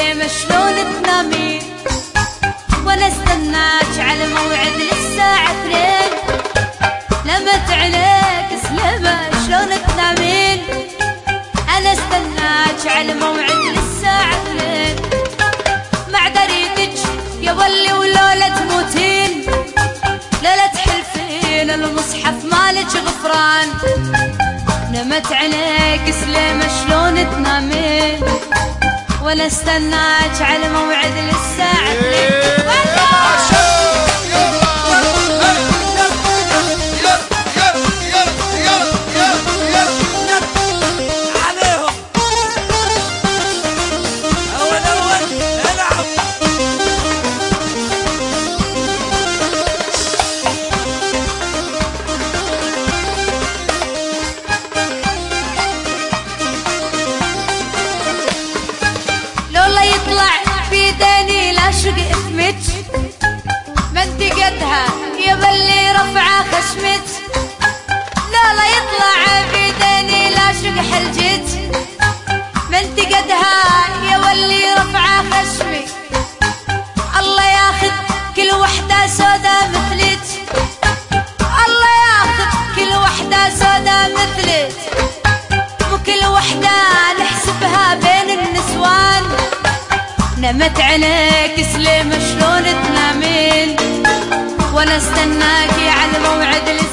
سليمة شلون تنامين وانا استناك على موعد للساعة 2 نمت عليك سليمة شلون تنامين انا استناك على موعد للساعة 2 مع دريدك يا ولي ولولا تموتين لولا تحلفين المصحف مالك غفران نمت عليك سليمة شلون تنامين وانا استناك على موعد للساعة 2 عاشق اثمت ما انت قدها يا بلي رفعه خشمت لا يطلع بيديني العاشق حلجت ما انت قدها يا ولي رفعه خشمي الله ياخذ كل وحده سودا مثلت الله ياخذ كل وحده سودا مثلت وكل وحده نحسبها بين النسوان نمت عليك سليمة شلون تنامين وانا استناكي على موعد